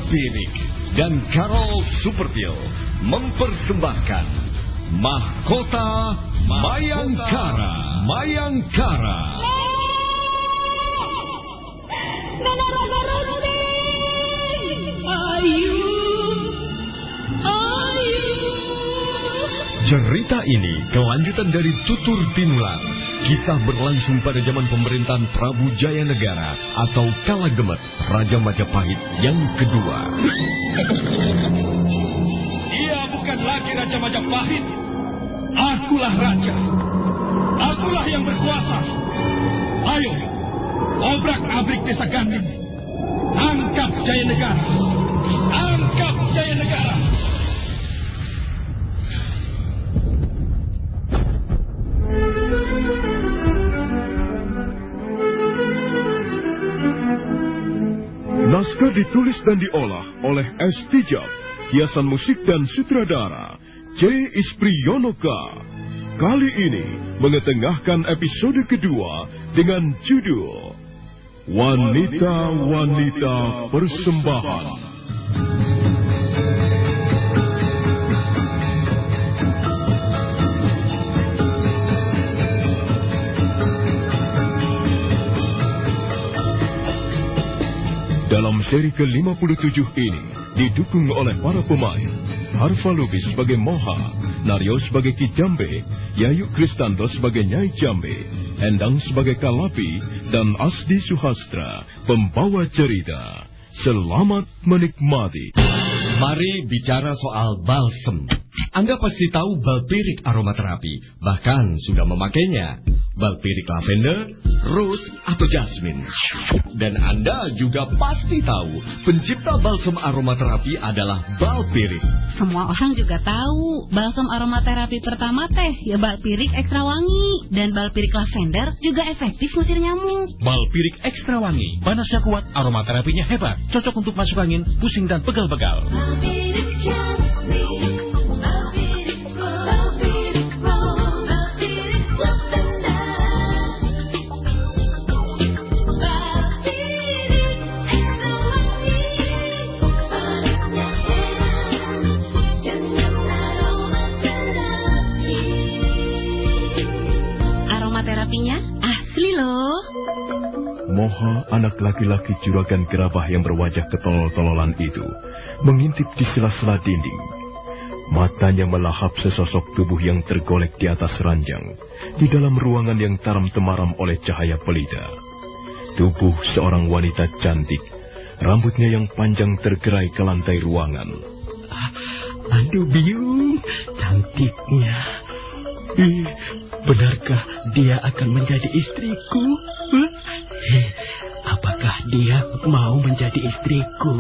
Balpirik dan Karol Superpil mempersembahkan Mahkota Mayangkara. Cerita ini kelanjutan dari Tutur Tinular. Kisah berlangsung pada zaman pemerintahan Prabu Jayanegara atau Kala Gemet, Raja Majapahit yang kedua. Dia bukan lagi Raja Majapahit. Akulah raja. Akulah yang berkuasa. Ayo, obrak-abrik desa Ganding. Angkap Jayanegara. Angkap Jayanegara. Naskah ditulis dan diolah oleh S. Tijab, hiasan musik dan sutradara C. Ispriyonoka. Kali ini mengetengahkan episode kedua dengan judul Wanita-Wanita Persembahan. Dalam seri ke-57 ini didukung oleh para pemain Harfa Lubis sebagai Moha, Naryo sebagai Ki Jambe, Yayu Kristanto sebagai Nyai Jambe, Endang sebagai Kalapi, dan Asdi Suhastra pembawa cerita. Selamat menikmati. Mari bicara soal balsem. Anda pasti tahu Balpirik aromaterapi, bahkan sudah memakainya. Balpirik lavender, rose, atau jasmine. Dan Anda juga pasti tahu pencipta balsem aromaterapi adalah Balpirik. Semua orang juga tahu balsem aromaterapi pertama teh ya Balpirik ekstra wangi. Dan Balpirik lavender juga efektif ngusir nyamuk. Balpirik ekstra wangi, panasnya kuat, aromaterapinya hebat. Cocok untuk masuk angin, pusing dan pegal-pegal. Balpirik jasmine. Asli loh. Moha, anak laki-laki juragan gerabah yang berwajah ketolol-tololan itu, mengintip di sela-sela dinding. Matanya melahap sesosok tubuh yang tergolek di atas ranjang, di dalam ruangan yang taram-temaram oleh cahaya pelita. Tubuh seorang wanita cantik, rambutnya yang panjang tergerai ke lantai ruangan. Aduh, Biung, cantiknya. Benarkah dia akan menjadi istriku? Apakah dia mau menjadi istriku?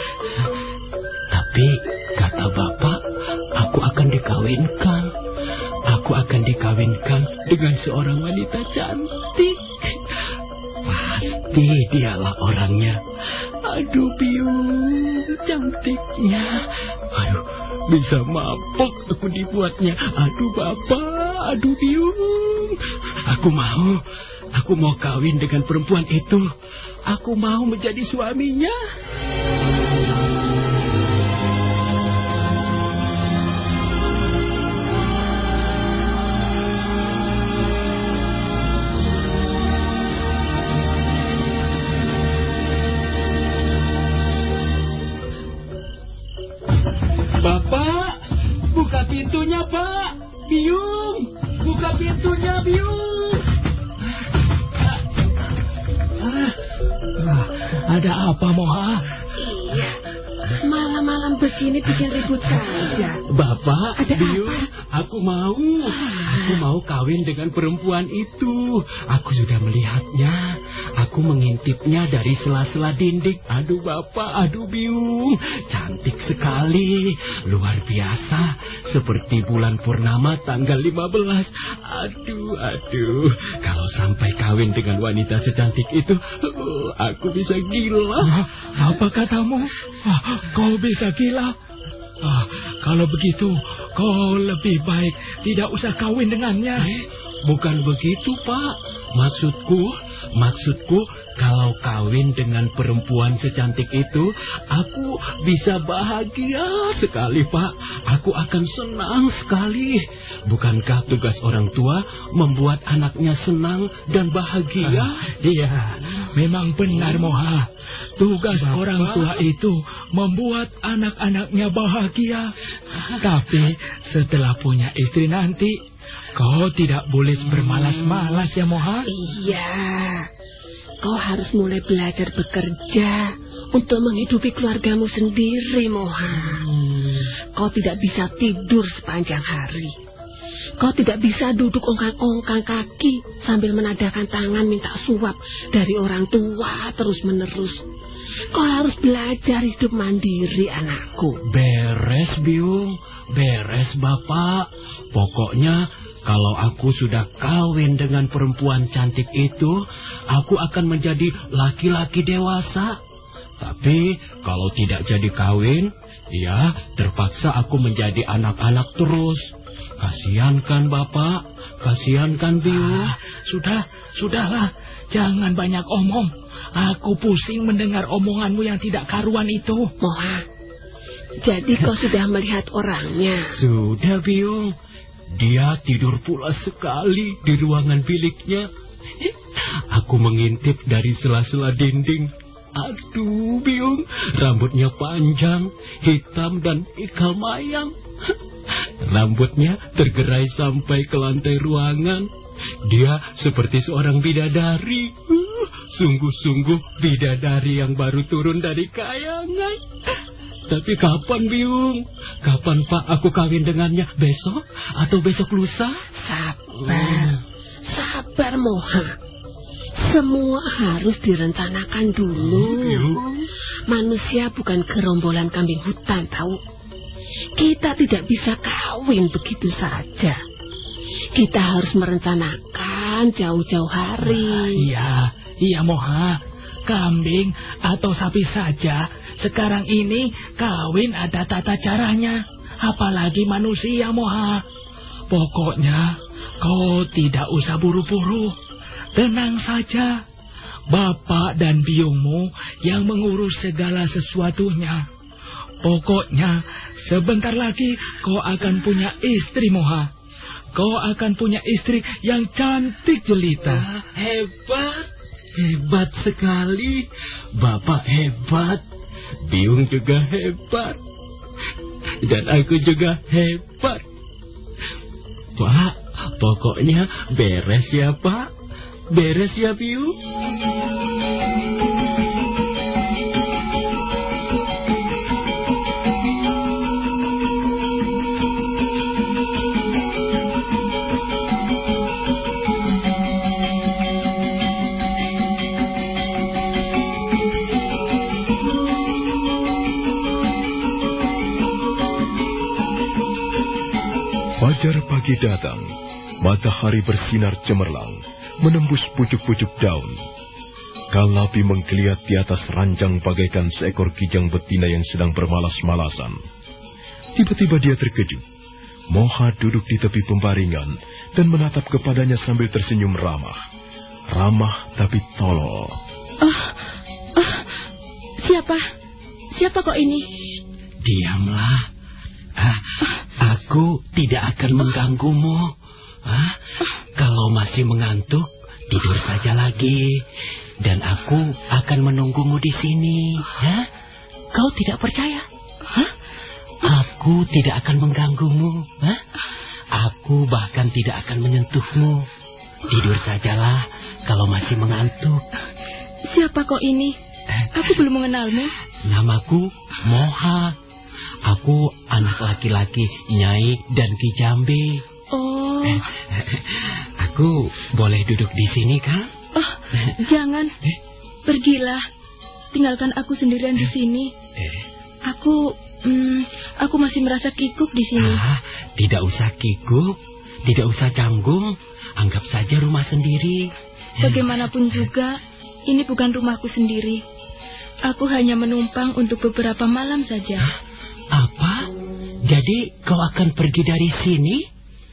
Tapi kata bapak, aku akan dikawinkan. Aku akan dikawinkan dengan seorang wanita cantik. Pasti dialah orangnya. Aduh, Biung, cantiknya. Aduh, bisa mabok aku dibuatnya. Aduh, bapak, aduh, Biung. Aku mau kawin dengan perempuan itu. Aku mau menjadi suaminya. Bapak, buka pintunya, Pak. Biung, buka pintunya, Biung. Ada apa, Moha? Iya, malam-malam begini bikin ribut saja. Bapak, Ada Biung, apa? aku mau kawin dengan perempuan itu. Aku sudah melihatnya. Aku mengintipnya dari sela-sela dinding. Aduh, Bapak, aduh, Biung. Cantik sekali. Luar biasa. Seperti bulan purnama tanggal 15. Aduh. Kalau sampai kawin dengan wanita secantik itu, aku bisa gila. Apa katamu? Kau bisa gila? Kalau begitu, kau lebih baik tidak usah kawin dengannya. Bukan begitu, Pak. Maksudku, Kalau kawin dengan perempuan secantik itu, aku bisa bahagia sekali, Pak. Aku akan senang sekali. Bukankah tugas orang tua membuat anaknya senang dan bahagia? Iya, memang benar, Moha. Tugas orang tua itu membuat anak-anaknya bahagia. Tapi setelah punya istri nanti, kau tidak boleh bermalas-malas ya, Moha. Iya, kau harus mulai belajar bekerja untuk menghidupi keluargamu sendiri, Moha. Kau tidak bisa tidur sepanjang hari. Kau tidak bisa duduk ongkang-ongkang kaki sambil menadahkan tangan minta suap dari orang tua terus-menerus. Kau harus belajar hidup mandiri, anakku. Beres, Biung. Beres, Bapak. Pokoknya kalau aku sudah kawin dengan perempuan cantik itu, aku akan menjadi laki-laki dewasa. Tapi kalau tidak jadi kawin, ya terpaksa aku menjadi anak-anak terus. Kasihan kan, Bapak? Kasihan kan, Biung? Sudahlah. Jangan banyak omong. Aku pusing mendengar omonganmu yang tidak karuan itu. Moha, jadi kau sudah melihat orangnya? Sudah, Biung. Dia tidur pula sekali di ruangan biliknya. Aku mengintip dari sela-sela dinding. Aduh, Biung, rambutnya panjang, hitam dan ikal mayang. Rambutnya tergerai sampai ke lantai ruangan. Dia seperti seorang bidadari. Sungguh-sungguh bidadari yang baru turun dari kayangan. Tapi kapan, Biung? Kapan, Pak, aku kawin dengannya? Besok atau besok lusa? Sabar, Moha. Semua harus direncanakan dulu. Manusia bukan gerombolan kambing hutan, tahu? Kita tidak bisa kawin begitu saja. Kita harus merencanakan jauh-jauh hari. Iya, Moha. Kambing atau sapi saja, sekarang ini kawin ada tata caranya. Apalagi manusia, Moha. Pokoknya kau tidak usah buru-buru. Tenang saja. Bapak dan biungmu yang mengurus segala sesuatunya. Pokoknya sebentar lagi kau akan punya istri, Moha. Kau akan punya istri yang cantik jelita. Hebat sekali. Bapak hebat. Biung juga hebat. Dan aku juga hebat. Pak, pokoknya beres ya, Pak. Beres ya, Biung. Fajar pagi datang, matahari bersinar cemerlang, menembus pucuk-pucuk daun. Kalapi menggeliat di atas ranjang bagaikan seekor kijang betina yang sedang bermalas-malasan. Tiba-tiba dia terkejut. Moha duduk di tepi pembaringan dan menatap kepadanya sambil tersenyum ramah. Ramah tapi tolol. Siapa kok ini? Diamlah. Aku tidak akan mengganggumu. Kalau masih mengantuk, tidur saja lagi. Dan aku akan menunggumu di sini. Kau tidak percaya? Aku tidak akan mengganggumu. Aku bahkan tidak akan menyentuhmu. Tidur sajalah kalau masih mengantuk. Siapa kok ini? Aku belum mengenalmu. Namaku Moha. Aku anak laki-laki Nyai dan Ki Jambe. Oh. Aku boleh duduk di sini, kan? Jangan. Pergilah. Tinggalkan aku sendirian di sini. Aku masih merasa kikuk di sini. Tidak usah kikuk, tidak usah canggung. Anggap saja rumah sendiri. Bagaimanapun juga, ini bukan rumahku sendiri. Aku hanya menumpang untuk beberapa malam saja. Apa? Jadi kau akan pergi dari sini?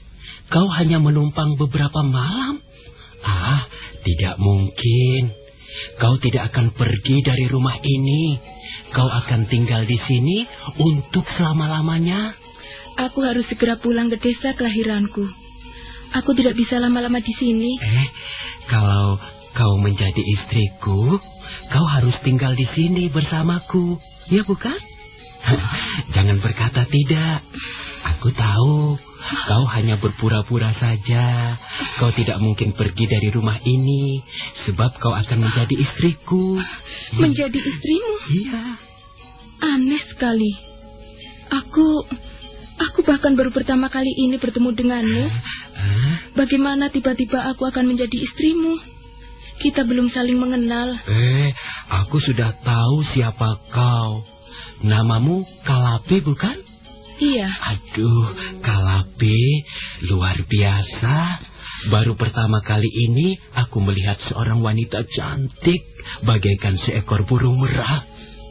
Kau hanya menumpang beberapa malam? Tidak mungkin. kau tidak akan pergi dari rumah ini. Kau akan tinggal di sini untuk selama-lamanya. Aku harus segera pulang ke desa kelahiranku. Aku tidak bisa lama-lama di sini. Kalau kau menjadi istriku, kau harus tinggal di sini bersamaku. Ya bukan? Jangan berkata tidak. Aku tahu kau hanya berpura-pura saja. Kau tidak mungkin pergi dari rumah ini, sebab kau akan menjadi istriku. Menjadi istrimu? Iya. Aneh sekali. Aku bahkan baru pertama kali ini bertemu denganmu. Bagaimana tiba-tiba aku akan menjadi istrimu? Kita belum saling mengenal. Aku sudah tahu siapa kau. Namamu Kalapi, bukan? Iya. Aduh, Kalapi, luar biasa. Baru pertama kali ini aku melihat seorang wanita cantik bagaikan seekor burung merak.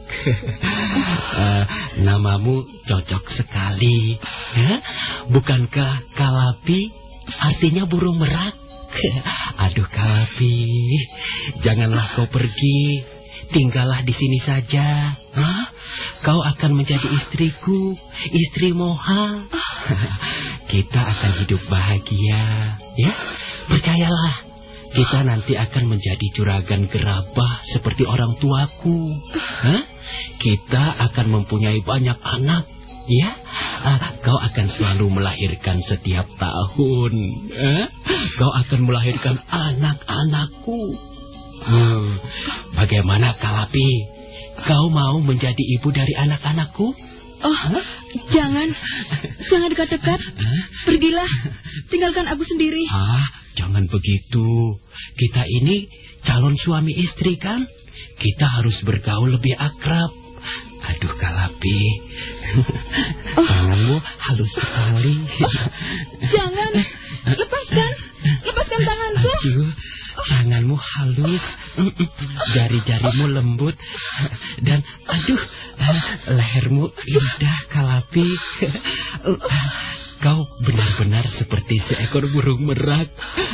Namamu cocok sekali. Bukankah Kalapi artinya burung merak? Aduh, Kalapi, janganlah kau pergi. Tinggallah di sini saja. Kau akan menjadi istriku, istri Moha. Kita akan hidup bahagia, ya. Percayalah, kita nanti akan menjadi juragan gerabah seperti orang tuaku. Kita akan mempunyai banyak anak, ya. Kau akan selalu melahirkan setiap tahun. Kau akan melahirkan anak-anakku. Bagaimana, Kalapi? Kau mau menjadi ibu dari anak-anakku? Jangan dekat-dekat. Pergilah, tinggalkan aku sendiri. Jangan begitu. Kita ini calon suami istri kan? Kita harus bergaul lebih akrab. Aduh, Kalapi, tanganmu halus sekali. Jangan, lepaskan tanganku. Aduh, tanganmu halus, jari-jarimu lembut, dan lehermu indah, Kalapi. Kau benar-benar seperti seekor burung merak.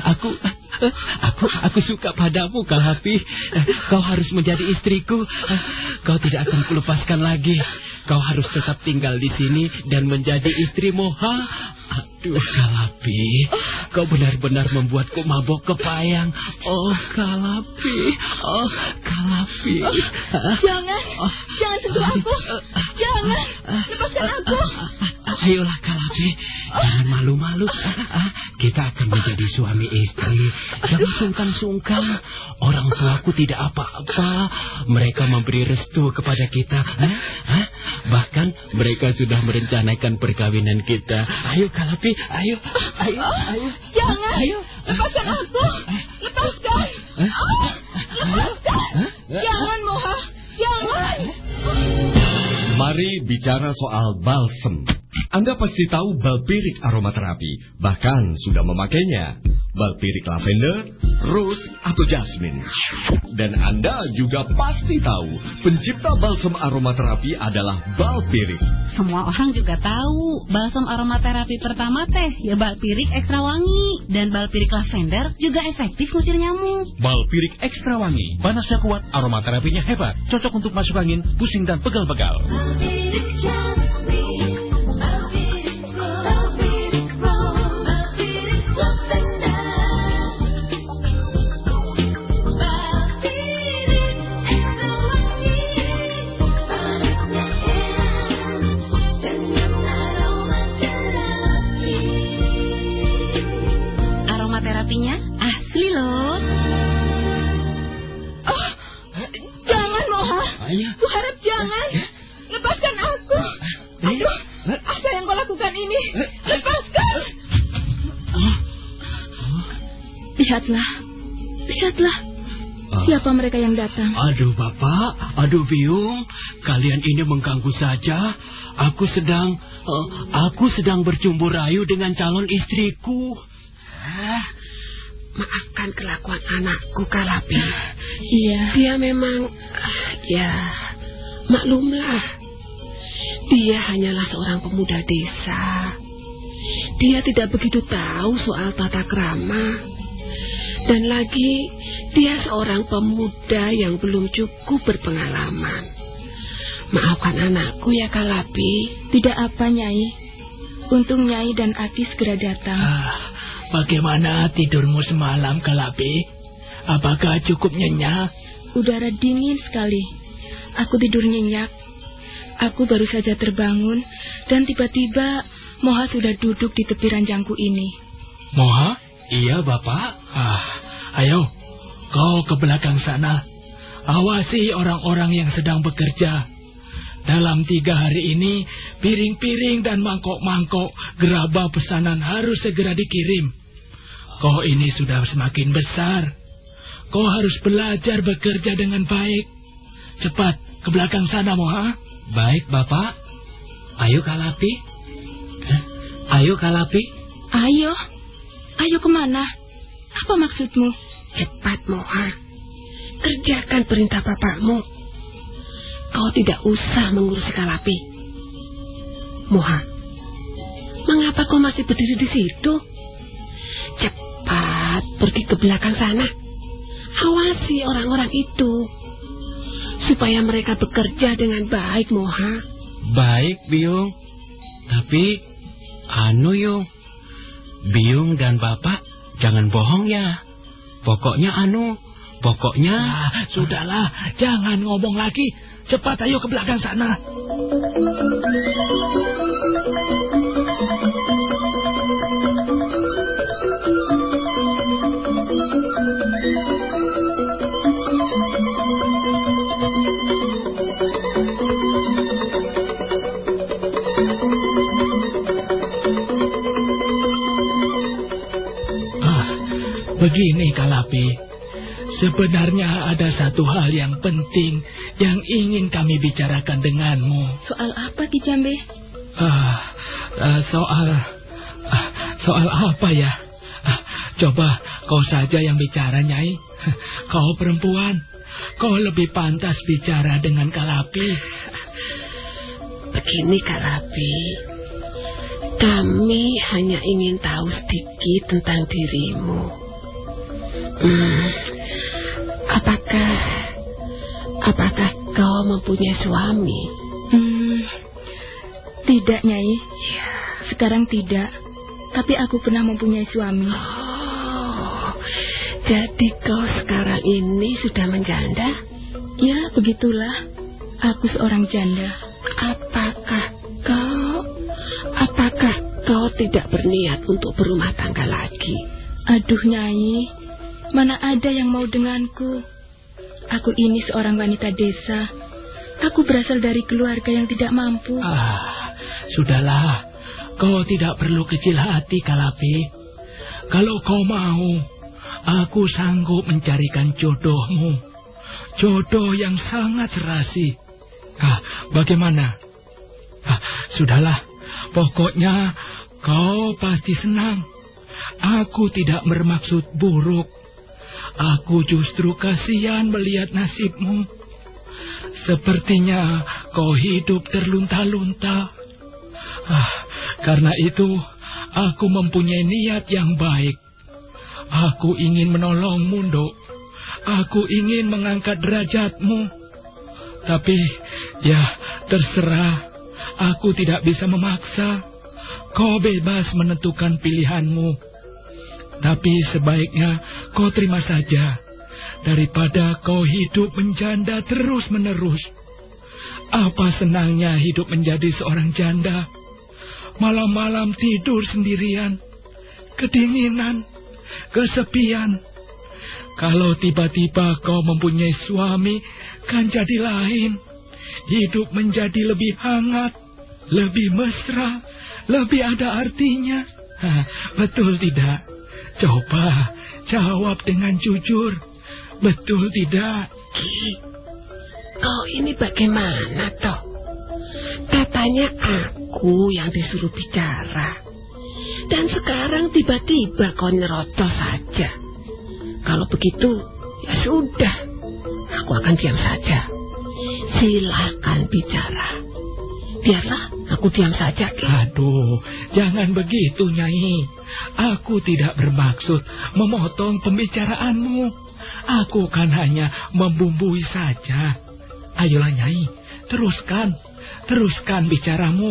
Aku suka padamu, Kalapi. Kau harus menjadi istriku. Kau tidak akan kulepaskan lagi. Kau harus tetap tinggal di sini dan menjadi istri Moha. Aduh, Kalapi, kau benar-benar membuatku mabok kepayang. Oh, Kalapi, Jangan sentuh aku. Jangan, lepaskan aku. Ayolah, Kalapi, jangan malu-malu. Kita akan menjadi suami istri. Jangan sungkan-sungkan. Orang tuaku tidak apa-apa. Mereka memberi restu kepada kita. Bahkan mereka sudah merencanakan perkawinan kita. Ayo, Kalapi, ayo. Jangan, lepaskan aku. Lepaskan. Jangan, Moha. Jangan. Mari bicara soal balsem. Anda pasti tahu balpirik aromaterapi, bahkan sudah memakainya. Balpirik lavender, rose, atau jasmine. Dan Anda juga pasti tahu pencipta balsem aromaterapi adalah balpirik. Semua orang juga tahu balsem aromaterapi pertama ya balpirik ekstra wangi. Dan balpirik lavender juga efektif ngusir nyamuk. Balpirik ekstra wangi, panasnya kuat, aromaterapinya hebat. Cocok untuk masuk angin, pusing dan pegal-pegal. Aromaterapinya asli loh. Jangan, Moha. Ku harap jangan. Lepaskan aku. Aduh, apa yang kau lakukan ini? Lepaskan. Lihatlah. Siapa mereka yang datang? Aduh, Bapak, aduh, Biung, kalian ini mengganggu saja. Aku sedang bercumbu rayu dengan calon istriku. Maafkan kelakuan anakku, Kalapi. Iya. Dia memang, maklumlah. Dia hanyalah seorang pemuda desa. Dia tidak begitu tahu soal tata krama. Dan lagi, dia seorang pemuda yang belum cukup berpengalaman. Maafkan anakku ya Kalapi. Tidak apa, Nyai. Untung Nyai dan Aki segera datang. Bagaimana tidurmu semalam, Kalapi? Apakah cukup nyenyak? Udara dingin sekali. Aku tidur nyenyak. Aku baru saja terbangun dan tiba-tiba Moha sudah duduk di tepi ranjangku ini. Moha? Iya, Bapak. Ayo, kau ke belakang sana. Awasi orang-orang yang sedang bekerja. Dalam 3 hari ini, piring-piring dan mangkok-mangkok gerabah pesanan harus segera dikirim. Kau ini sudah semakin besar. Kau harus belajar bekerja dengan baik. Cepat, ke belakang sana, Moha. Baik, Bapak. Ayo, Kalapi. Ayo, Kalapi. Ayo kemana? Apa maksudmu? Cepat, Moha. Kerjakan perintah bapakmu. Kau tidak usah mengurusi Kalapi. Moha, mengapa kau masih berdiri di situ? Cepat pergi ke belakang sana. Awasi orang-orang itu, supaya mereka bekerja dengan baik, Moha. Baik, Biung. Tapi, Yung, Biung dan Bapak jangan bohong ya. Pokoknya sudahlah, jangan ngomong lagi. Cepat ayo ke belakang sana. Begini, Kalapi. Sebenarnya ada satu hal yang penting yang ingin kami bicarakan denganmu. Soal apa, Ki Jambe? Soal apa ya? Coba kau saja yang bicara, Nyai. Kau perempuan, kau lebih pantas bicara dengan Kalapi. Begini, Kalapi. Kami hanya ingin tahu sedikit tentang dirimu. Apakah kau mempunyai suami? Tidak, Nyai. Sekarang tidak. Tapi aku pernah mempunyai suami. Oh, jadi kau sekarang ini sudah menjanda? Ya, begitulah. Aku seorang janda. Apakah kau tidak berniat untuk berumah tangga lagi? Aduh, Nyai. Mana ada yang mau denganku? Aku ini seorang wanita desa. Aku berasal dari keluarga yang tidak mampu. Sudahlah. Kau tidak perlu kecil hati, Kalapi. Kalau kau mau, aku sanggup mencarikan jodohmu. Jodoh yang sangat serasi. Bagaimana? Sudahlah. Pokoknya kau pasti senang. Aku tidak bermaksud buruk. Aku justru kasihan melihat nasibmu. Sepertinya kau hidup terlunta-lunta. Karena itu, aku mempunyai niat yang baik. Aku ingin menolongmu, Nduk. Aku ingin mengangkat derajatmu. Tapi, ya terserah. Aku tidak bisa memaksa. Kau bebas menentukan pilihanmu. Tapi sebaiknya kau terima saja, daripada kau hidup menjanda terus-menerus. Apa senangnya hidup menjadi seorang janda? Malam-malam tidur sendirian, kedinginan, kesepian. Kalau tiba-tiba kau mempunyai suami, kan jadi lain. Hidup menjadi lebih hangat, lebih mesra, lebih ada artinya. Betul tidak? Coba jawab dengan jujur. Betul tidak? Ki, kau ini bagaimana toh? Katanya aku yang disuruh bicara. Dan sekarang tiba-tiba kau nyerocos saja. Kalau begitu, ya sudah. Aku akan diam saja. Silakan bicara. Biarlah aku diam saja, Ki. Aduh, jangan begitu, Nyai. Aku tidak bermaksud memotong pembicaraanmu. Aku kan hanya membumbui saja. Ayolah Nyai, teruskan bicaramu.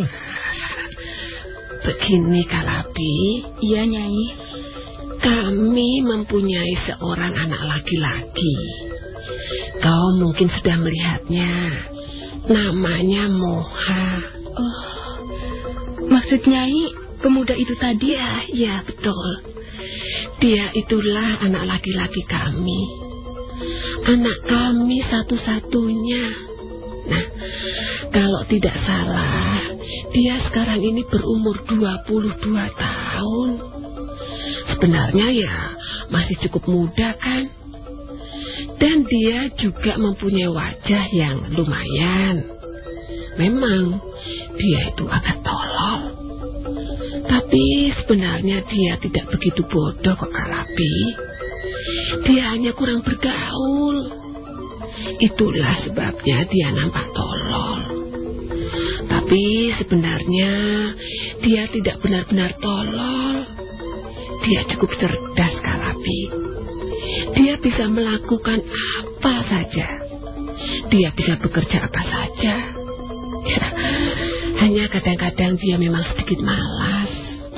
Begini Kalabi. Iya, Nyai. Kami mempunyai seorang anak laki-laki. Kau mungkin sudah melihatnya. Namanya Moha. Oh, maksud Nyai, pemuda itu tadi? Ya, betul. Dia itulah anak laki-laki kami. Anak kami satu-satunya. Nah, kalau tidak salah, dia sekarang ini berumur 22 tahun. Sebenarnya ya masih cukup muda kan? Dan dia juga mempunyai wajah yang lumayan. Memang dia itu agak tolol. Tapi sebenarnya dia tidak begitu bodoh kok Kalabi. Dia hanya kurang bergaul. Itulah sebabnya dia nampak tolol. Tapi sebenarnya dia tidak benar-benar tolol. Dia cukup cerdas Kalabi. Dia bisa melakukan apa saja. Dia bisa bekerja apa saja. Ya, hanya kadang-kadang dia memang sedikit malas.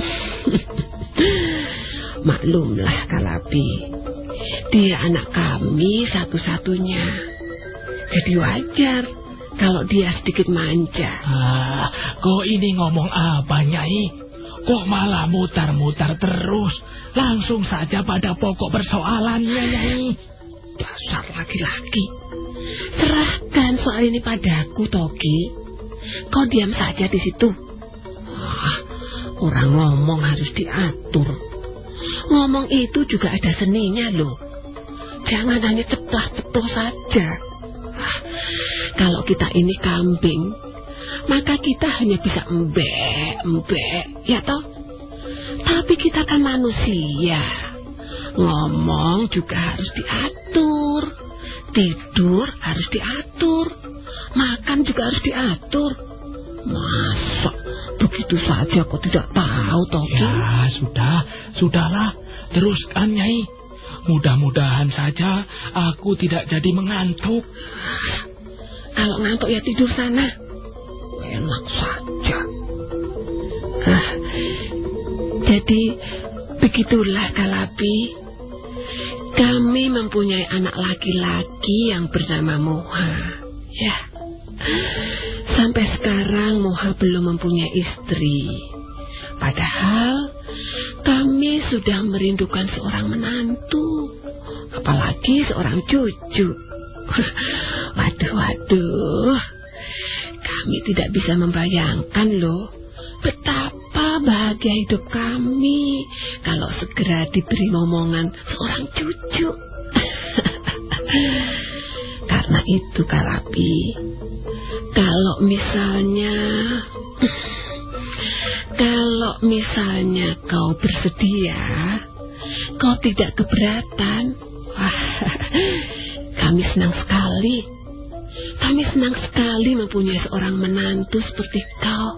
Maklumlah Kalabi, dia anak kami satu-satunya. Jadi wajar kalau dia sedikit manja. Kok ini ngomong apa Nyai? Kok malah mutar-mutar terus? Langsung saja pada pokok persoalannya Nyai. Dasar laki-laki. Serahkan soal ini padaku Togi. Kau diam saja di situ. Orang ngomong harus diatur. Ngomong itu juga ada seninya loh. Jangan hanya ceplas-ceplos saja. Kalau kita ini kambing, maka kita hanya bisa embek, ya toh? Tapi kita kan manusia. Ngomong juga harus diatur. Tidur harus diatur. Makan juga harus diatur. Masa begitu saja kok tidak tahu, Togi? Ya, sudahlah. Teruskan, Nyai. Mudah-mudahan saja aku tidak jadi mengantuk. Kalau ngantuk ya tidur sana. Enak saja. Jadi begitulah Kalabi. Kami mempunyai anak laki-laki yang bernama Moha. Ya. Sampai sekarang Moha belum mempunyai istri. Padahal kami sudah merindukan seorang menantu, apalagi seorang cucu. Waduh. Kami tidak bisa membayangkan loh betapa bahagia hidup kami kalau segera diberi momongan seorang cucu. Karena itu Kalabi, kalau misalnya kau bersedia, kau tidak keberatan, kami senang sekali. Kami senang sekali mempunyai seorang menantu seperti kau.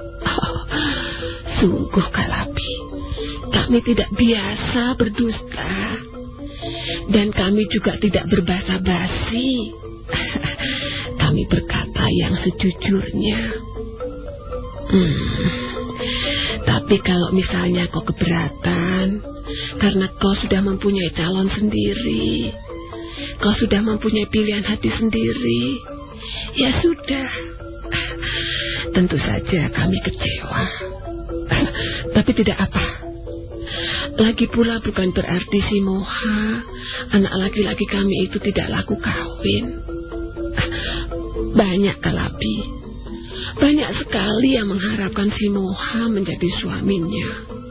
Sungguh Kalabi, kami tidak biasa berdusta. Dan kami juga tidak berbasa basi. Kami berkata yang sejujurnya. Tapi kalau misalnya kau keberatan, karena kau sudah mempunyai calon sendiri, kau sudah mempunyai pilihan hati sendiri, ya sudah. Tentu saja kami kecewa. Tapi tidak apa. Lagi pula bukan berarti si Moha, anak laki-laki kami itu tidak laku kawin. Banyak Kalabi, banyak sekali yang mengharapkan si Moha menjadi suaminya.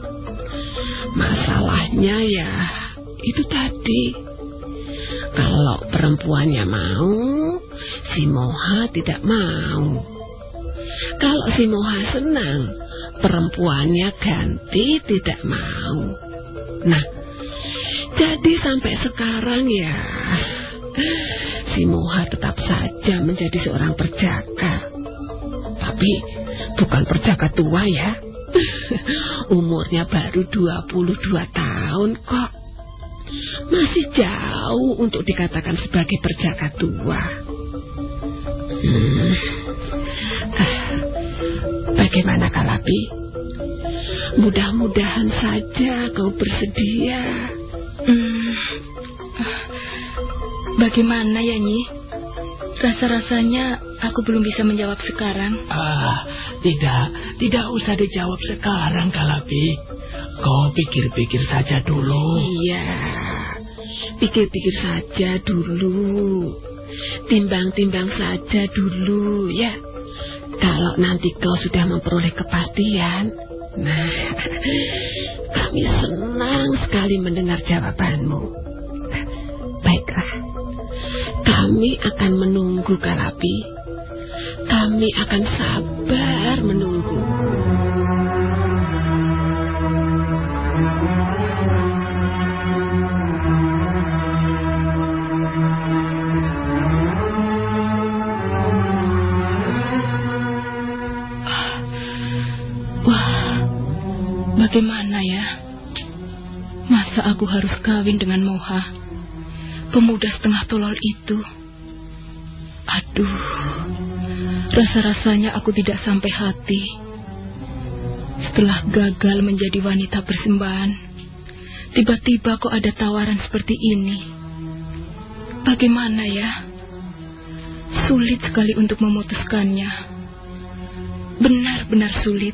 Masalahnya ya itu tadi. Kalau perempuannya mau, si Moha tidak mau. Kalau si Moha senang, perempuannya ganti tidak mau. Nah, jadi sampai sekarang ya, si Moha tetap saja menjadi seorang perjaka. Tapi bukan perjaka tua ya. Umurnya baru 22 tahun kok. Masih jauh untuk dikatakan sebagai perjaka tua. Bagaimana Kalapi? Mudah-mudahan saja kau bersedia. Bagaimana ya, Nyi? Rasa-rasanya aku belum bisa menjawab sekarang. Tidak usah dijawab sekarang, Kalapi. Kau pikir-pikir saja dulu. Iya, pikir-pikir saja dulu. Timbang-timbang saja dulu, ya. Kalau nanti kau sudah memperoleh kepastian, nah, kami senang sekali mendengar jawabanmu. Baiklah, kami akan menunggu Kalapi. Kami akan sabar menunggu. Bagaimana ya? Masa aku harus kawin dengan Moha, pemuda setengah tolol itu? Aduh, rasa-rasanya aku tidak sampai hati. Setelah gagal menjadi wanita persembahan, tiba-tiba kok ada tawaran seperti ini. Bagaimana ya? Sulit sekali untuk memutuskannya. Benar-benar sulit.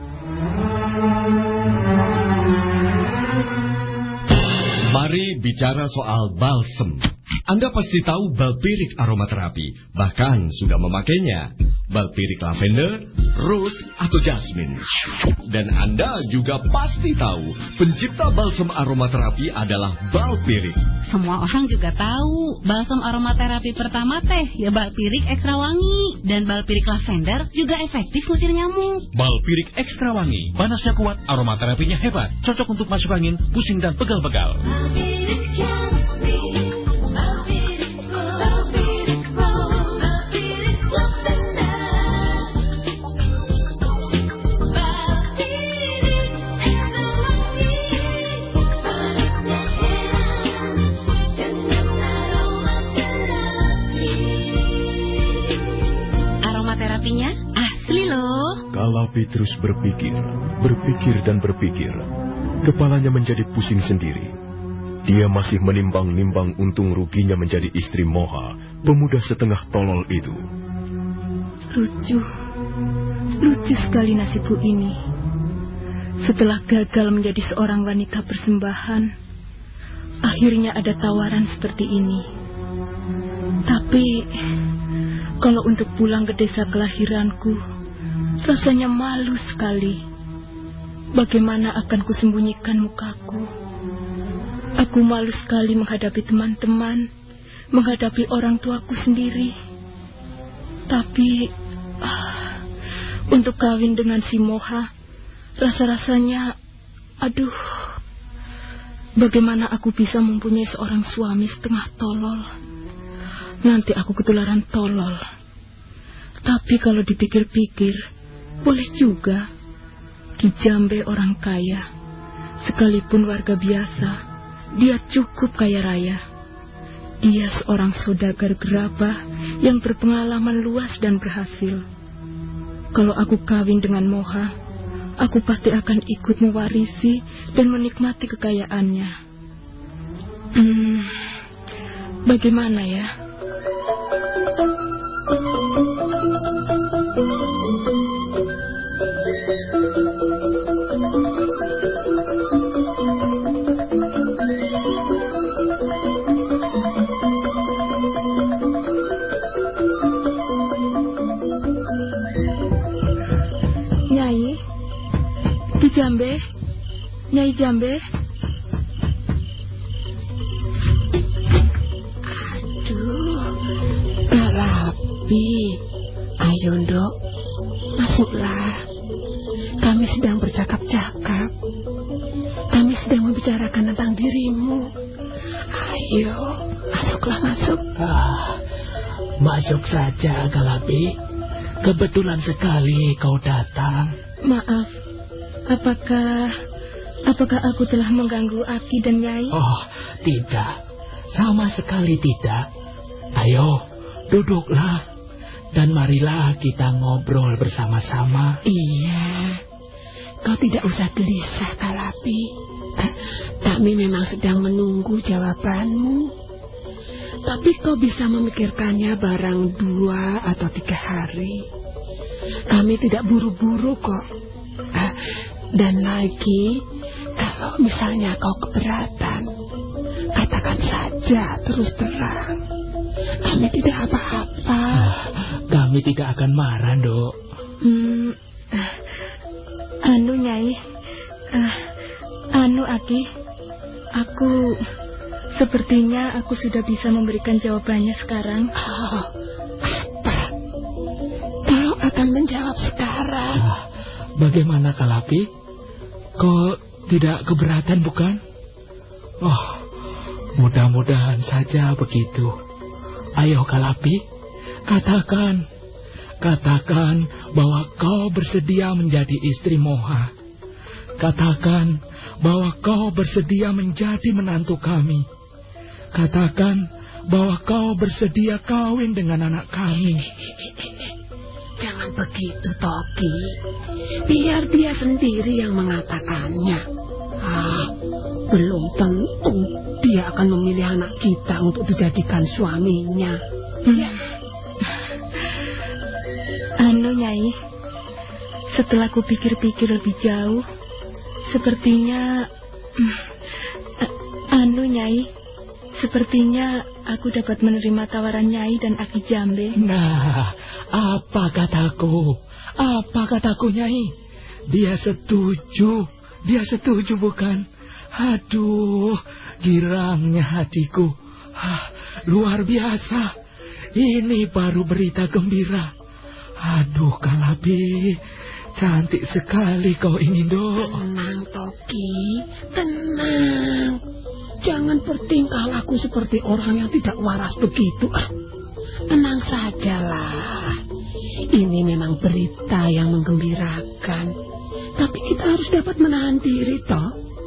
Mari bicara soal balsem. Anda pasti tahu balpirik aromaterapi, bahkan sudah memakainya. Balpirik lavender, rose, atau jasmine. Dan Anda juga pasti tahu pencipta balsem aromaterapi adalah balpirik. Semua orang juga tahu balsem aromaterapi pertama teh ya balpirik ekstra wangi. Dan balpirik lavender juga efektif ngusir nyamuk. Balpirik ekstra wangi, panasnya kuat, aromaterapinya hebat, cocok untuk masuk angin, pusing dan pegal-pegal. Balpirik jasmine, balpirik rose, balpirik rose, balpirik lavender, balpirik ekstra wangi, panasnya heran dengan aromaterapi. Aromaterapinya asli loh. Kalapi terus berpikir dan berpikir. Kepalanya menjadi pusing sendiri. Dia masih menimbang-nimbang untung ruginya menjadi istri Moha, pemuda setengah tolol itu. Lucu sekali nasibku ini. Setelah gagal menjadi seorang wanita persembahan, akhirnya ada tawaran seperti ini. Tapi, kalau untuk pulang ke desa kelahiranku, rasanya malu sekali. Bagaimana akan kusembunyikan mukaku? Aku malu sekali menghadapi teman-teman, menghadapi orang tuaku sendiri. Tapi, untuk kawin dengan si Moha, rasa-rasanya, aduh, bagaimana aku bisa mempunyai seorang suami setengah tolol? Nanti aku ketularan tolol. Tapi kalau dipikir-pikir, boleh juga. Ki Jambe orang kaya, sekalipun warga biasa, dia cukup kaya raya. Dia seorang saudagar gerabah yang berpengalaman luas dan berhasil. Kalau aku kawin dengan Moha, aku pasti akan ikut mewarisi dan menikmati kekayaannya. Bagaimana ya? Nyai, Ki Jambe, Nyai Jambe. Aduh, Kalapi. Ayo, Ndok, masuklah. Kami sedang bercakap-cakap. Kami sedang membicarakan tentang dirimu. Ayo, masuklah, masuk. Masuk saja, Kalapi. Kebetulan sekali kau datang. Maaf, Apakah aku telah mengganggu Aki dan Nyai? Oh, tidak. Sama sekali tidak. Ayo, duduklah. Dan marilah kita ngobrol bersama-sama. Iya, kau tidak usah gelisah, Kalapi. Kami memang sedang menunggu jawabanmu. Tapi kau bisa memikirkannya barang 2 atau 3 hari. Kami tidak buru-buru kok. Dan lagi, kalau misalnya kau keberatan, katakan saja terus terang. Kami tidak apa-apa. Kami tidak akan marah, Dok. Anu Nyai, anu Aki, sepertinya aku sudah bisa memberikan jawabannya sekarang. Oh, apa? Kau akan menjawab sekarang? Bagaimana, Kalapi? Kau tidak keberatan, bukan? Oh, mudah-mudahan saja begitu. Ayo, Kalapi, katakan bahwa kau bersedia menjadi istri Moha. Katakan bahwa kau bersedia menjadi menantu kami. Katakan bahwa kau bersedia kawin dengan anak kami. Jangan begitu, Toki. Biar dia sendiri yang mengatakannya. Belum tentu dia akan memilih anak kita untuk dijadikan suaminya. Ya. Anu Nyai, setelah ku pikir-pikir lebih jauh, sepertinya sepertinya aku dapat menerima tawaran Nyai dan Aki Jambe. Nah, apa kataku? Apa kataku, Nyai? Dia setuju bukan? Aduh, girangnya hatiku. Luar biasa. Ini baru berita gembira. Aduh, Kalapi, cantik sekali kau ini, Dok. Tenang, Toki, tenang. Jangan bertingkah laku seperti orang yang tidak waras begitu. Tenang sajalah. Ini memang berita yang menggembirakan. Tapi kita harus dapat menahan diri, toh.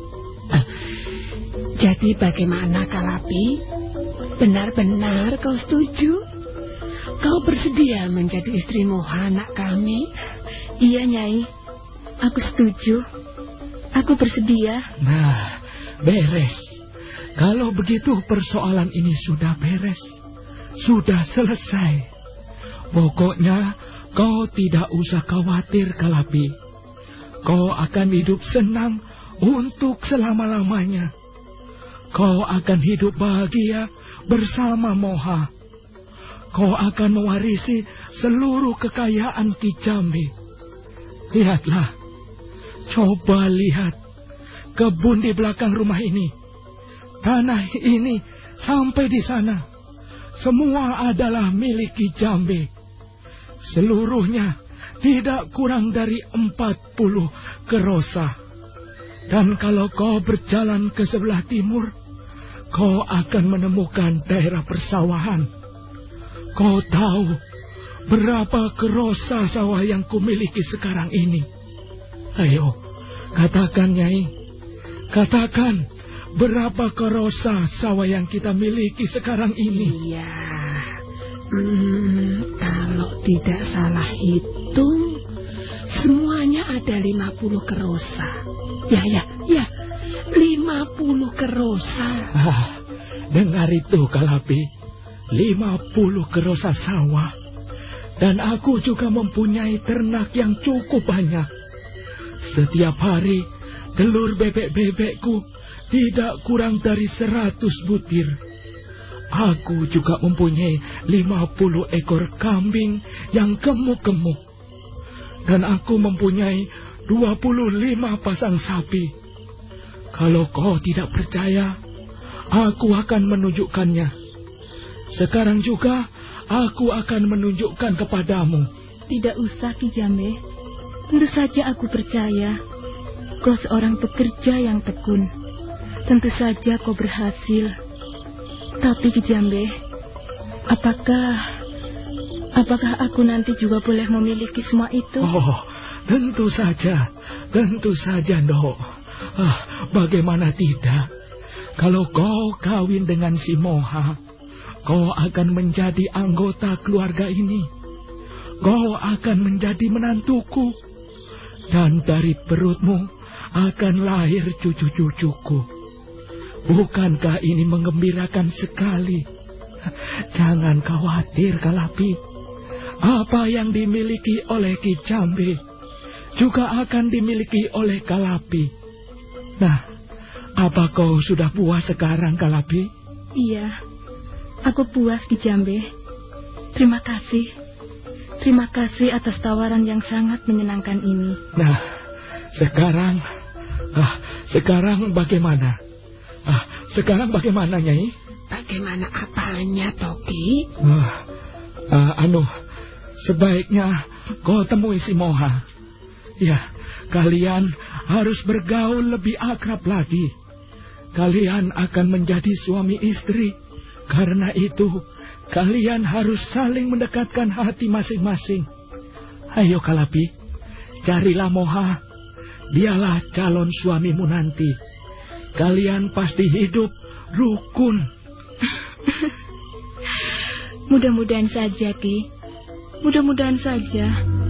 Jadi bagaimana, Kalapi? Benar-benar kau setuju? Kau bersedia menjadi istri Moha anak kami? Iya, Nyai. Aku setuju. Aku bersedia. Nah, beres. Kalau begitu persoalan ini sudah beres. Sudah selesai. Pokoknya kau tidak usah khawatir, Kalapi. Kau akan hidup senang untuk selama-lamanya. Kau akan hidup bahagia bersama Moha. Kau akan mewarisi seluruh kekayaan Ki Jambe. Lihatlah. Coba lihat. Kebun di belakang rumah ini. Tanah ini sampai di sana. Semua adalah milik Ki Jambe. Seluruhnya tidak kurang dari 40 kerosa. Dan kalau kau berjalan ke sebelah timur, kau akan menemukan daerah persawahan. Kau tahu berapa kerosa sawah yang kumiliki sekarang ini? Ayo, katakan, Nyai. Katakan, berapa kerosa sawah yang kita miliki sekarang ini? Iya. Kalau tidak salah hitung, semuanya ada 50 kerosa. Ya, 50 kerosa. Dengar itu, Kalapi. 50 kerosa sawah. Dan aku juga mempunyai ternak yang cukup banyak. Setiap hari, telur bebek-bebekku tidak kurang dari 100 butir. Aku juga mempunyai 50 ekor kambing yang gemuk-gemuk. Dan aku mempunyai 25 pasang sapi. Kalau kau tidak percaya, aku akan menunjukkannya. Sekarang juga aku akan menunjukkan kepadamu. Tidak usah, Ki Jambe. Tentu saja aku percaya. Kau seorang pekerja yang tekun. Tentu saja kau berhasil. Tapi Ki Jambe, apakah aku nanti juga boleh memiliki semua itu? Oh, tentu saja, Ndok. Bagaimana tidak? Kalau kau kawin dengan si Moha, kau akan menjadi anggota keluarga ini. Kau akan menjadi menantuku. Dan dari perutmu akan lahir cucu-cucuku. Bukankah ini menggembirakan sekali? Jangan khawatir, Kalapi. Apa yang dimiliki oleh Ki Jambe juga akan dimiliki oleh Kalapi. Nah, apa kau sudah puas sekarang, Kalapi? Iya, aku puas, Ki Jambe. Terima kasih. Terima kasih atas tawaran yang sangat menyenangkan ini. Nah, sekarang bagaimana? Sekarang bagaimana, Nyai? Bagaimana apanya, Toki? Sebaiknya kau temui si Moha. Ya, kalian harus bergaul lebih akrab lagi. Kalian akan menjadi suami istri. Karena itu, kalian harus saling mendekatkan hati masing-masing. Ayo, Kalapi, carilah Moha. Dialah calon suamimu nanti. Kalian pasti hidup rukun. Mudah-mudahan saja, Ki. Mudah-mudahan saja.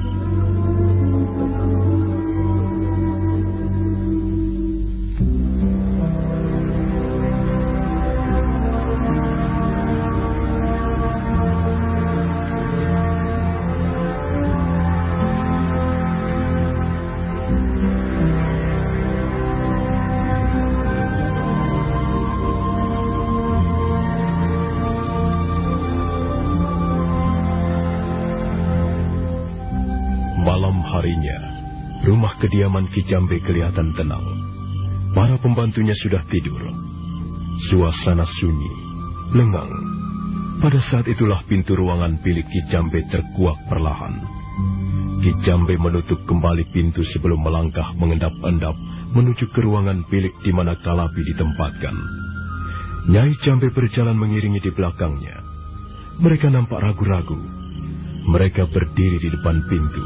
Rumah kediaman Ki Jambe kelihatan tenang. Para pembantunya sudah tidur. Suasana sunyi, lengang. Pada saat itulah pintu ruangan bilik Ki Jambe terkuak perlahan. Ki Jambe menutup kembali pintu sebelum melangkah mengendap-endap menuju ke ruangan bilik di mana Kalapi ditempatkan. Nyai Jambe berjalan mengiringi di belakangnya. Mereka nampak ragu-ragu. Mereka berdiri di depan pintu.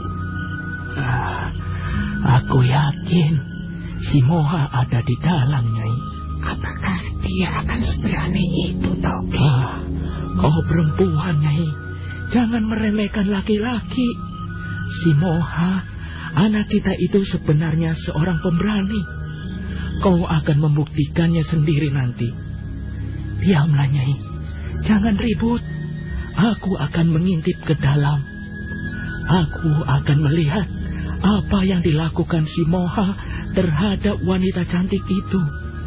Aku yakin si Moha ada di dalam, Nyai. Apakah dia akan seberani itu, Toki? Kau perempuan, Nyai. Jangan meremehkan laki-laki. Si Moha, anak kita itu sebenarnya seorang pemberani. Kau akan membuktikannya sendiri nanti. Diamlah, Nyai. Jangan ribut. Aku akan mengintip ke dalam. Aku akan melihat apa yang dilakukan si Moha terhadap wanita cantik itu.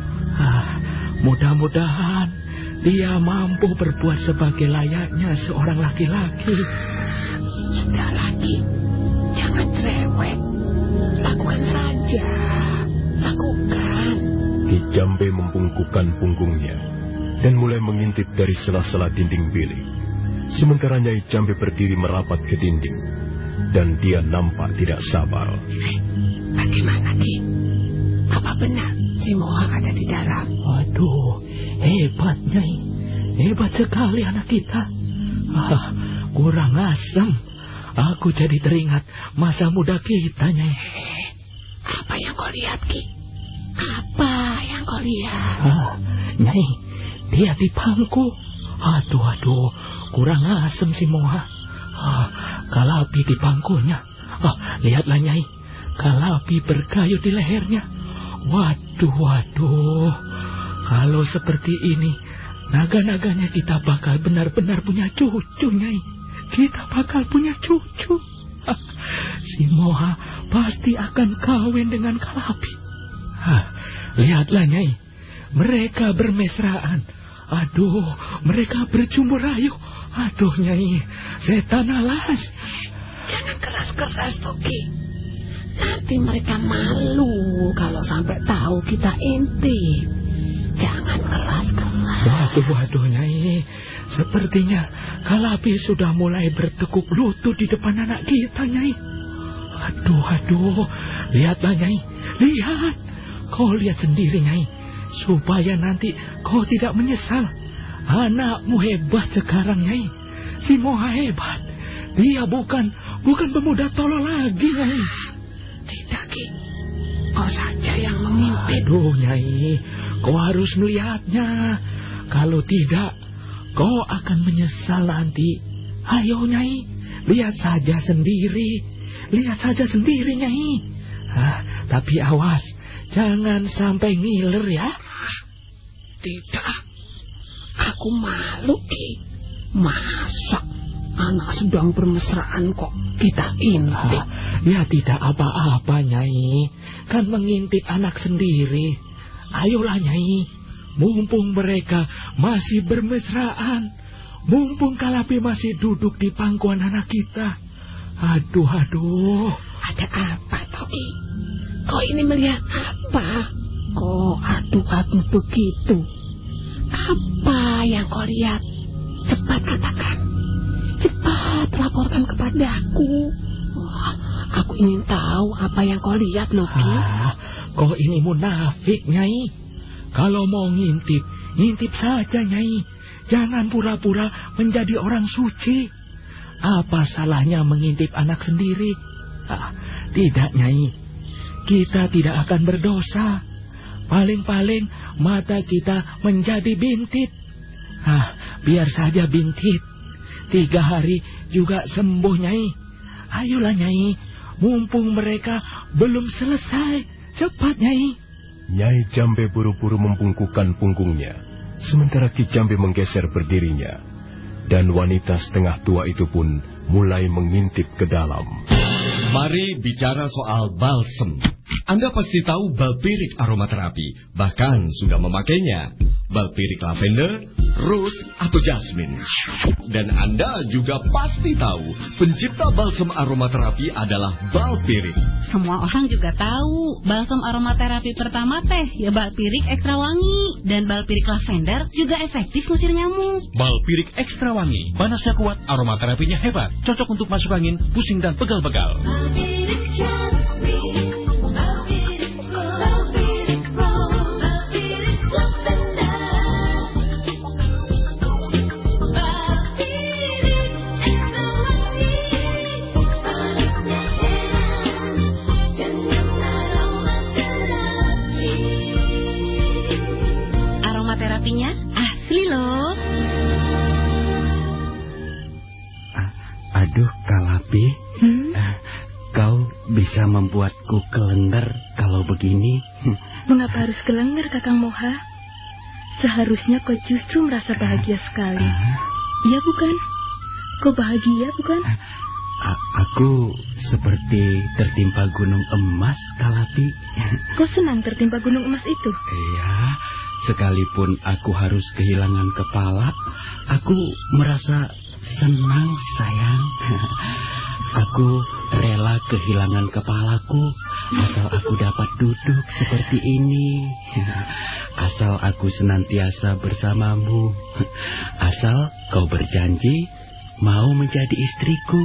Mudah-mudahan dia mampu berbuat sebagai layaknya seorang laki-laki. Sudah lagi, jangan cerewet. Lakukan saja. Lakukan. Ki Jambe membungkukkan punggungnya dan mulai mengintip dari sela-sela dinding bilik. Sementara Nyai Jambe berdiri merapat ke dinding. Dan dia nampak tidak sabar. Bagaimana, Ki? Apa benar si Moha ada di dalam? Waduh, hebat, Nyai. Hebat sekali anak kita. Kurang asem. Aku jadi teringat masa muda kita, Nyai. Apa yang kau lihat, Ki? Apa yang kau lihat? Nyai, dia di pangku. Aduh, kurang asem si Moha. Kalapi di pangkunya. Lihatlah, Nyai. Kalapi berkayu di lehernya. Waduh. Kalau seperti ini, naga-naganya kita bakal benar-benar punya cucu, Nyai. Kita bakal punya cucu. Si Moha pasti akan kawin dengan Kalapi. Lihatlah, Nyai. Mereka bermesraan. Aduh, mereka berjumpa rayu. Aduh, Nyai, setan alas. Jangan keras-keras, Toki. Nanti mereka malu kalau sampai tahu kita intip. Jangan keras-keras. Waduh, Nyai. Sepertinya Kalapi sudah mulai bertekuk lutut di depan anak kita, Nyai. Aduh. Lihatlah, Nyai. Lihat. Kau lihat sendiri, Nyai. Supaya nanti kau tidak menyesal. Anakmu hebat sekarang, Nyai. Si Moha hebat. Dia bukan pemuda tolol lagi, Nyai. tidak, Ki. Kau saja yang mengintip. Aduh, Nyai, kau harus melihatnya. Kalau tidak, kau akan menyesal nanti. Ayo, Nyai, lihat saja sendiri. Lihat saja sendiri, Nyai. Tapi awas, jangan sampai ngiler ya. Tidak. Aku malu, Ki. Masa anak sedang bermesraan kok kita intip? Ya tidak apa-apa, Nyai. Kan mengintip anak sendiri. Ayolah, Nyai. Mumpung mereka masih bermesraan. Mumpung Kalapi masih duduk di pangkuan anak kita. Aduh. Ada apa, Toki? Kau ini melihat apa? Kok aduk-aduk begitu? Apa yang kau lihat? Cepat katakan. Cepat laporkan kepadaku. Wah, aku ingin tahu apa yang kau lihat, Loki. Kau ini munafik, Nyai. Kalau mau ngintip, ngintip saja, Nyai. Jangan pura-pura menjadi orang suci. Apa salahnya mengintip anak sendiri? Tidak, Nyai. Kita tidak akan berdosa. Paling-paling mata kita menjadi bintit. Biar saja bintit. 3 hari juga sembuh, Nyai. Ayolah, Nyai. Mumpung mereka belum selesai. Cepat, Nyai. Nyai Jambe buru-buru membungkukkan punggungnya, sementara Ki Jambe menggeser berdirinya, dan wanita setengah tua itu pun mulai mengintip ke dalam. Mari bicara soal balsem. Anda pasti tahu balpirik aromaterapi, bahkan sudah memakainya. Balpirik lavender, rose, atau jasmine. Dan Anda juga pasti tahu pencipta balsem aromaterapi adalah balpirik. Semua orang juga tahu balsem aromaterapi pertama teh ya balpirik ekstra wangi. Dan balpirik lavender juga efektif ngusir nyamuk. Balpirik ekstra wangi, panasnya kuat, aromaterapinya hebat, cocok untuk masuk angin, pusing dan pegal-pegal. Balpirik jasmine, balpirik rose, balpirik lavender, balpirik ekstra wangi, panasnya heran dengan aromaterapi. Aromaterapinya asli loh. Aduh, Kalapi. Kau bisa membuatku kelenger kalau begini. Mengapa harus kelenger, Kakang Moha? Seharusnya kau justru merasa bahagia sekali. Iya bukan? Kau bahagia bukan? Aku seperti tertimpa gunung emas, Kalapi. Kau senang tertimpa gunung emas itu? Iya, sekalipun aku harus kehilangan kepala, aku merasa senang, sayang. Aku rela kehilangan kepalaku asal aku dapat duduk seperti ini. Asal aku senantiasa bersamamu. Asal kau berjanji mau menjadi istriku.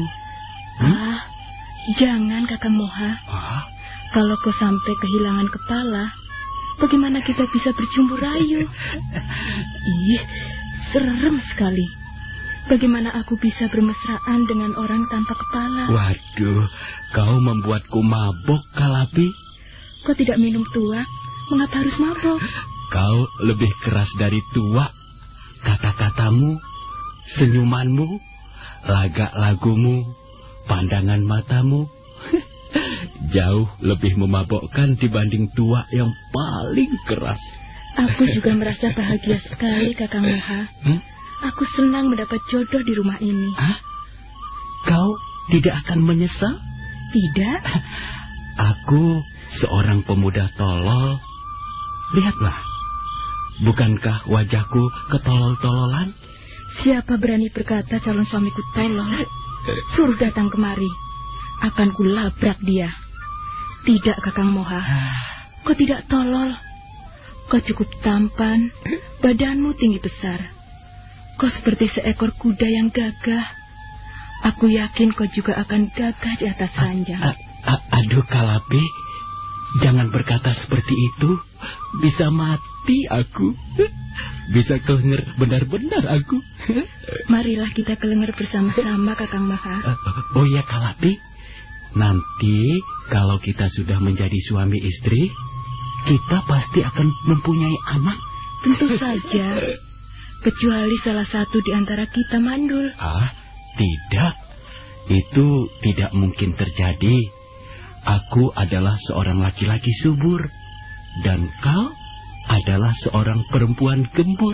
Jangan, Kakang Moha. Kalau kau sampai kehilangan kepala, bagaimana kita bisa berjumpa rayu? Ih, serem sekali. Bagaimana aku bisa bermesraan dengan orang tanpa kepala? Waduh, kau membuatku mabok, Kalapi. Kau tidak minum tua, mengapa harus mabok? Kau lebih keras dari tua. Kata-katamu, senyumanmu, lagak lagumu, pandangan matamu jauh lebih memabokkan dibanding tua yang paling keras. Aku juga merasa bahagia sekali, Kakang Moha. Aku senang mendapat jodoh di rumah ini. Kau tidak akan menyesal? Tidak. Aku seorang pemuda tolol. Lihatlah, bukankah wajahku ketolol-tololan? Siapa berani berkata calon suamiku tolol? Suruh datang kemari. Akan kulabrak dia. Tidak, Kakang Moha. Kau tidak tolol. Kau cukup tampan. Badanmu tinggi besar. Kau seperti seekor kuda yang gagah. Aku yakin kau juga akan gagah di atas ranjang. Aduh, Kalapi. Jangan berkata seperti itu. Bisa mati aku. Bisa kelenger benar-benar aku. Marilah kita kelenger bersama-sama, Kakang Moha. Oh ya, Kalapi. Nanti kalau kita sudah menjadi suami istri, kita pasti akan mempunyai anak. Tentu saja. Kecuali salah satu di antara kita mandul. Tidak. Itu tidak mungkin terjadi. Aku adalah seorang laki-laki subur. Dan kau adalah seorang perempuan gembur.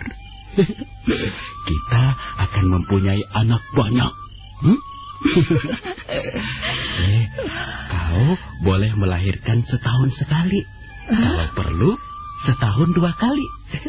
Kita akan mempunyai anak banyak. Kau boleh melahirkan setahun sekali. Kalau perlu, setahun 2 kali.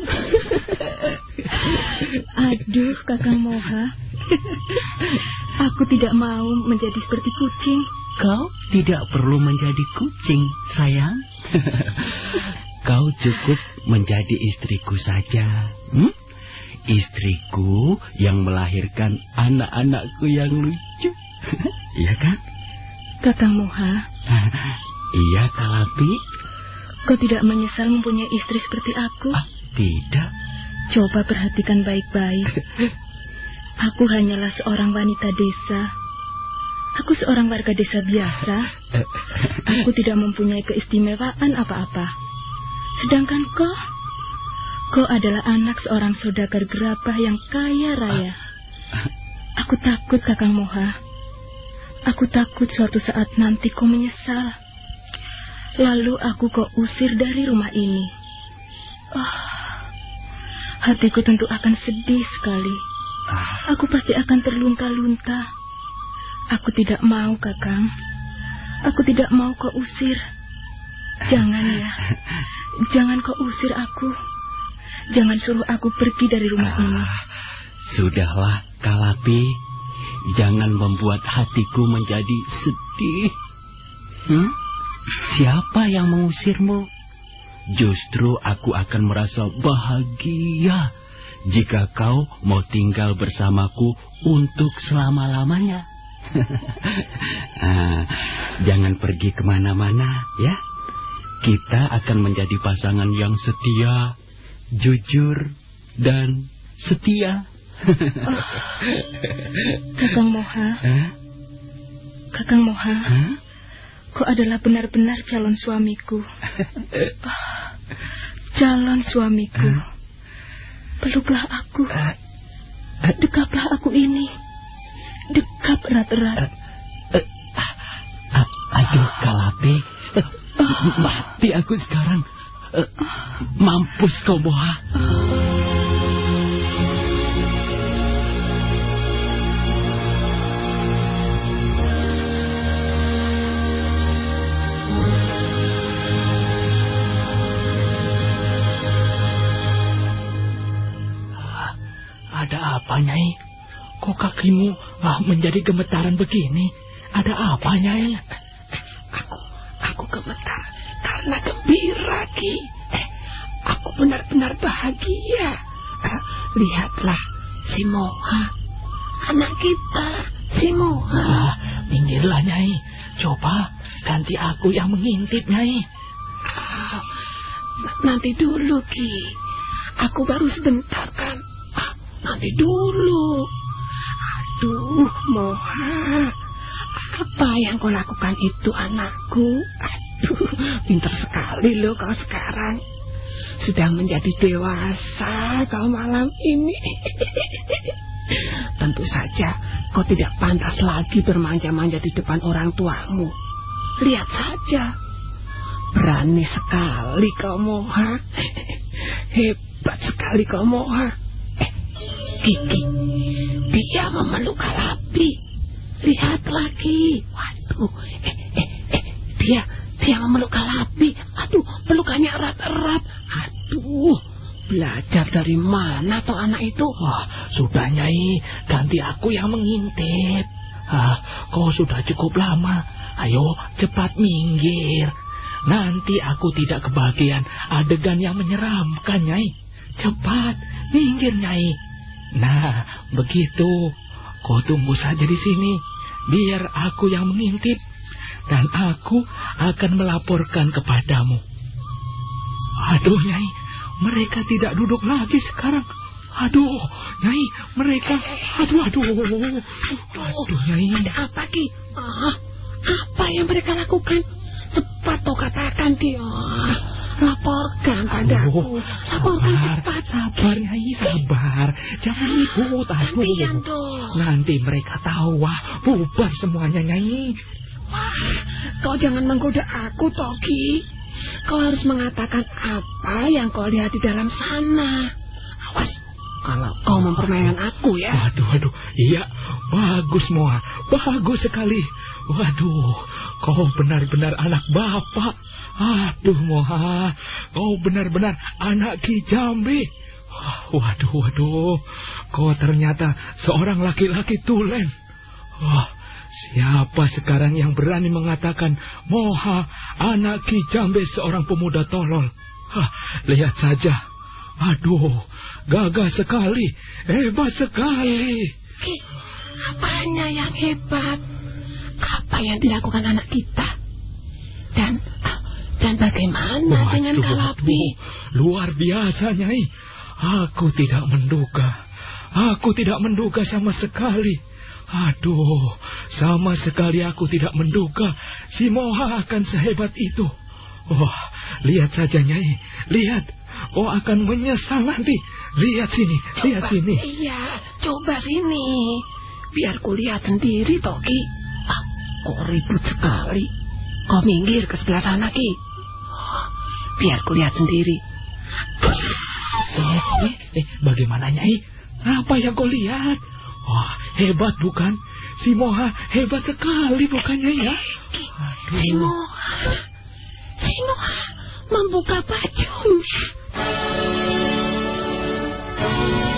Aduh, Kakang Moha. Aku tidak mau menjadi seperti kucing. Kau tidak perlu menjadi kucing, sayang. Kau cukup menjadi istriku saja. Istriku yang melahirkan anak-anakku yang lucu. Iya kan? Kakang Moha. Iya, Kalapi. Kau tidak menyesal mempunyai istri seperti aku? Tidak. Coba perhatikan baik-baik. Aku hanyalah seorang wanita desa. Aku seorang warga desa biasa. Aku tidak mempunyai keistimewaan apa-apa. Sedangkan kau adalah anak seorang saudagar gerabah yang kaya raya. Aku takut, Kakang Moha. Aku takut suatu saat nanti kau menyesal. Lalu aku kau usir dari rumah ini. Hatiku tentu akan sedih sekali. Aku pasti akan terlunta-lunta. Aku tidak mau, Kakang. Aku tidak mau kau usir. Jangan ya. Jangan kau usir aku. Jangan suruh aku pergi dari rumah ini. Sudahlah, Kalapi. Jangan membuat hatiku menjadi sedih. Siapa yang mengusirmu? Justru aku akan merasa bahagia jika kau mau tinggal bersamaku untuk selama-lamanya. Jangan pergi kemana-mana, ya. Kita akan menjadi pasangan yang setia, jujur, dan setia. Kakang Moha. Kakang Moha. Kau adalah benar-benar calon suamiku. Calon suamiku. Peluklah aku. Dekaplah aku ini. Dekap erat-erat. Aduh, Kalapi. Mati aku sekarang. Mampus kau, Moha. Ada apa, Nyai? Kok kakimu menjadi gemetaran begini? Ada apa, Nyai? Aku gemetar karena gembira, Ki. Aku benar-benar bahagia. Lihatlah si Moha, anak kita, si Moha. Minggirlah, Nyai. Coba ganti aku yang mengintip, Nyai. Nanti dulu, Ki. Aku baru sebentar kan. Nanti dulu. Aduh, Moha. Apa yang kau lakukan itu, anakku? Aduh, pintar sekali loh kau sekarang. Sudah menjadi dewasa kau malam ini. Tentu saja kau tidak pantas lagi bermanja-manja di depan orang tuamu. Lihat saja. Berani sekali kau, Moha. Hebat sekali kau, Moha. Kiki, dia memeluk Kalapi. Lihat lagi. Waduh, dia memeluk Kalapi. Aduh, pelukannya erat-erat. Aduh, belajar dari mana toh anak itu? Sudah, Nyai, ganti aku yang mengintip. Kau sudah cukup lama. Ayo, cepat minggir. Nanti aku tidak kebagian adegan yang menyeramkan, Nyai. Cepat, minggir, Nyai. Nah, begitu. Kau tunggu saja di sini. Biar aku yang mengintip. Dan aku akan melaporkan kepadamu. Aduh, Nyai. Mereka tidak duduk lagi sekarang. Aduh, Nyai. Mereka. Aduh, Nyai. Ada apa, Ki? Apa yang mereka lakukan? Cepat kau katakan, Dio. Laporkan padaku. Laporkan cepat. Sabar, Nyai, sabar. Jangan ribut, Gantian aduh. dong. Nanti mereka tahu, wah, bubar semuanya, Nyai. Wah, kau jangan menggoda aku, Togi. Kau harus mengatakan apa yang kau lihat di dalam sana. Awas, kalau kau mempermainkan aku ya. Waduh, iya, bagus Moha, bagus sekali. Waduh, kau benar-benar anak bapak. Aduh Moha, kau benar-benar anak Ki Jambi. Waduh, kau ternyata seorang laki-laki tulen. Wah, siapa sekarang yang berani mengatakan Moha anak Ki Jambi seorang pemuda tolol? Lihat saja. Aduh, gagah sekali, hebat sekali. Ki, apanya yang hebat? Apa yang dilakukan anak kita? Dan bagaimana dengan Kalapi? Luar biasa, Nyai. Aku tidak menduga sama sekali. Aduh, sama sekali aku tidak menduga si Moha akan sehebat itu. Wah, lihat saja, Nyai. Lihat, kau akan menyesal nanti. Lihat sini, lihat sini. Iya, coba sini. Biar ku lihat sendiri, Toki. Kok ribut sekali. Kau minggir ke sebelah sana, Ki. Biar ku lihat sendiri. Bagaimana, Nyai? Apa yang kau lihat? Wah, hebat bukan? Si Moha hebat sekali bukannya ya? Si Moha membuka bajunya.